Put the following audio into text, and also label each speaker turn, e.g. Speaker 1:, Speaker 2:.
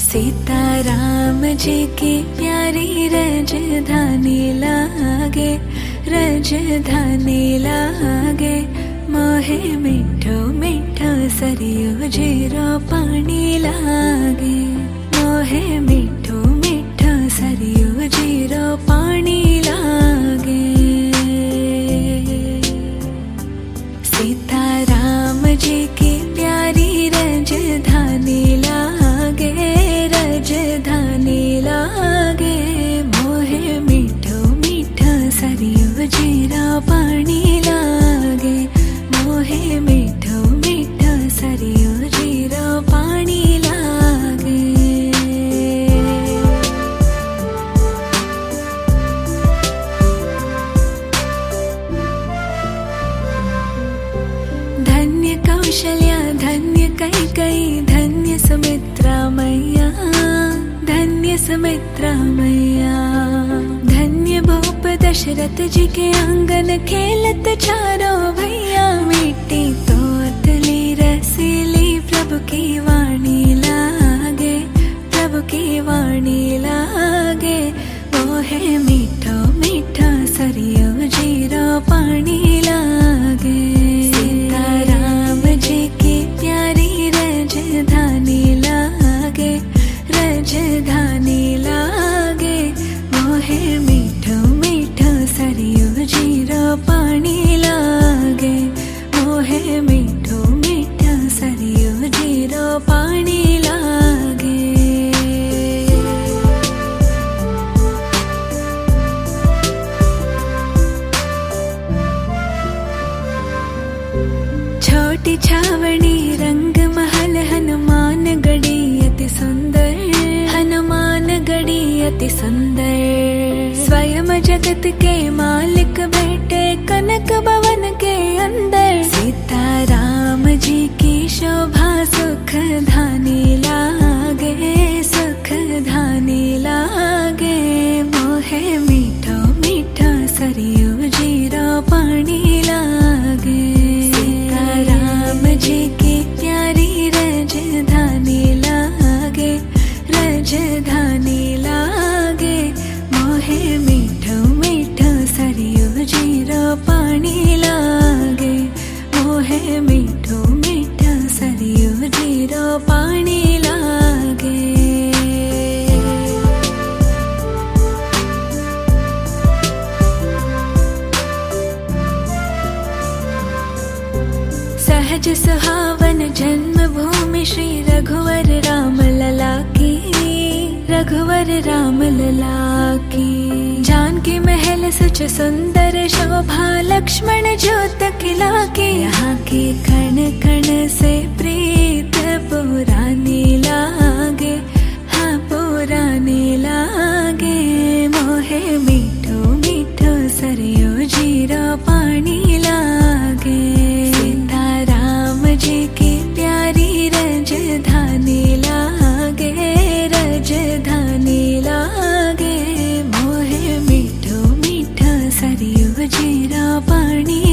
Speaker 1: सीताराम जी की प्यारी राजधानी लागे, राजधानी लागे। मोहे मिठो मिठो सरियो जीरो पानी लागे, मोहे मिठो मिठो सरियो जीरो पानी लागे। सीताराम जी की प्यारी राजधानी लागे, राजधानी लागे। मोहे मिठो मिठो सरियो जीरा पानी लागे, मोहे मिठो मिठो सरियो जीरा पानी लागे। धन्य कौशल्या धन्य कैकेयी धन्य सुमित्रा मैया, धन्य सुमित्रा मैया। धन्य भूप दशरथ जी के आंगन खेलत चारों भैया। मिट्टी तोतली रसीली प्रभु की वाणी लागे, प्रभु की वाणी लागे। मोहे मिठो मिठो सरियो जीरो पानी लागे। सीताराम जी की प्यारी राजधानी लागे, राजधानी लागे। मोहे मिठो मिठो सरियो जीरो पानी लागे, मोहे मिठो मिठो सरियो जीरो पानी लागे। छोटी छावनी रंग महल हनुमान गढ़ी अति सुंदर, हनुमान गढ़ी अति सुंदर। स्वयं जगत के मालिक बैठे कनक भवन के अंदर। सीताराम जी की शोभा सुख धानी लागे, सुख धानी लागे। मोहे मिठो मिठो सरियो जीरो पानी लागे। सीताराम जी की प्यारी राजधानी लागे, राजधानी लागे। मोहे मिठो मिठो सरियो जीरो पानी लागे, मोहे मिठो मिठो सरियो जीरो पानी लागे। सहज सुहावन जन्म भूमि श्री रघुवर राम लला की, रघुवर राम लला की। जानकी महल सच सुंदर शोभा लक्ष्मण ज्योत खिला के। यहाँ की कण कण से प्रीत पुरानी लागे, हाँ पुरानी लागे। मोहे मिठो मिठो सरियो जीरो पानी लागे। सीताराम जी की प्यारी राजधानी लागे, राजधानी लागे। मोहे मिठो मिठो सरियो जीरो पानी